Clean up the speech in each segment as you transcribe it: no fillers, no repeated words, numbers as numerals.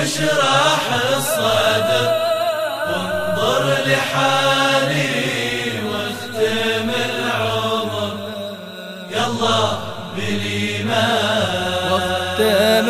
واشرح الصدر وانظر لحالي واختم العمر يلا بالإيمان واختم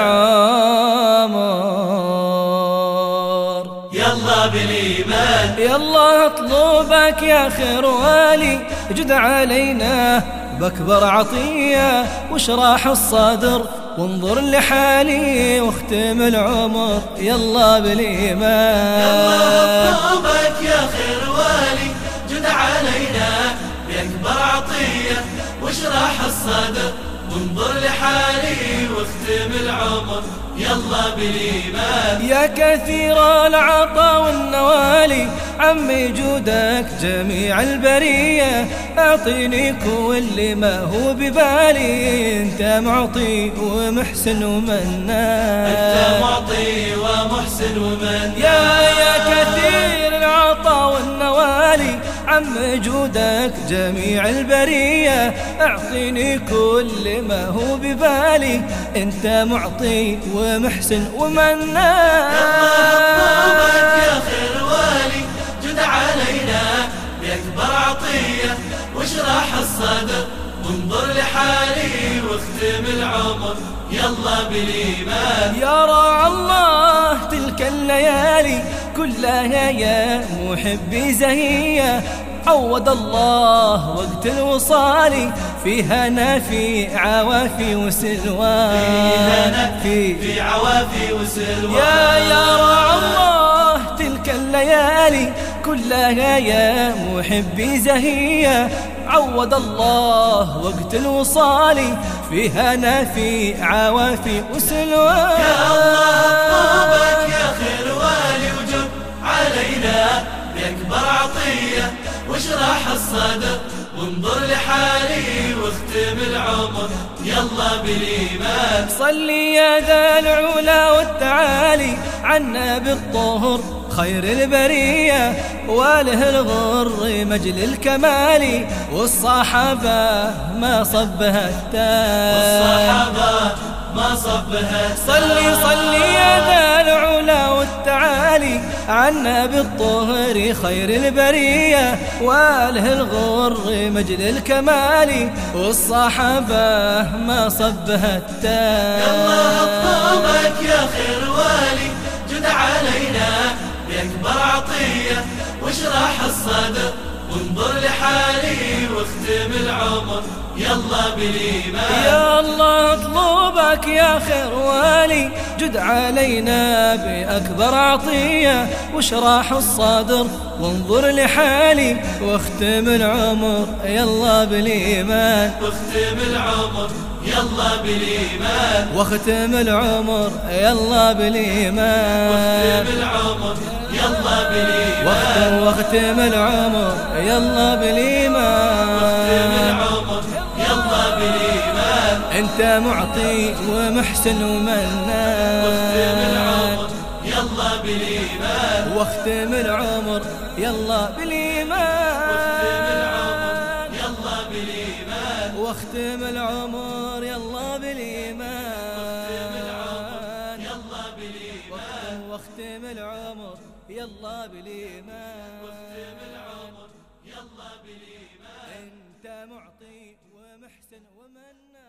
العمر يلا بالإيمان. يلا اطلبك يا خير والي جد علينا بأكبر عطية واشرح الصدر وانظر لحالي واختم العمر يلا بالإيمان. يلا اطلبك يا خير والي جد علينا بأكبر عطية واشرح الصدر وانظر لحالي واختم العمر يلا بالإيمان. يا كثير العطا والنوالي عمي جودك جميع البرية أعطيني كل ما هو ببالي أنت معطي ومحسن ومنان أنت معطي ومحسن ومنان. يا كثير العطا والنوالي عم جودك جميع البرية أعطيني كل ما هو ببالي أنت معطي ومحسن ومنان. يلا اطلبك يا خير والي جد علينا بأكبر عطية واشرح الصدر وانظر لحالي واختم العمر يلا بالإيمان. يا راعى الله تلك الليالي كلها يا محبي زهية عوض الله وقت الوصال فيها نافي عوافي وسلوان في عوافي وسلوان. يا راعى الله تلك الليالي كلها يا محبي زهية عوض الله وقت الوصال فيها نافي عوافي وسلوان. يا الله اطلبك يا خير والي وجب علينا بأكبر عطية واشرح الصدر وانظر لحالي واختم العمر يلا بالإيمان. صلي يا ذا العلا والتعالي عنا بالطهر خير البرية واله الغر مجل الكمال والصحابة ما صبها والصحابة ما صبها. صلي يا ذا العلا والتعالي عنا بالطهر خير البرية واله الغر مجل الكمال والصحابة ما صبها يلا اطلبك يا خير والي جد علينا بأكبر عطية واشرح الصدر وانظر لحالي واختم العمر يلا بالإيمان. يا الله اطلبك يا خير والي جد علينا بأكبر عطية واشرح الصدر وانظر لحالي واختم العمر يلا بالإيمان. واختم العمر يلا بالإيمان. واختم العمر يلا بالإيمان. واختم العمر يلا بالإيمان. واختم العمر يلا بالإيمان. واختم العمر يلا بالإيمان. أنت معطي ومحسن ومنان. واختم العمر يلا بالإيمان. واختم العمر يلا بالإيمان. يلا بالإيمان. واختم العمر يلا بالإيمان. يلا بالإيمان. واختم العمر يلا بالإيمان. واختم العمر يلا بالإيمان. أنت معطي ومحسن ومنان.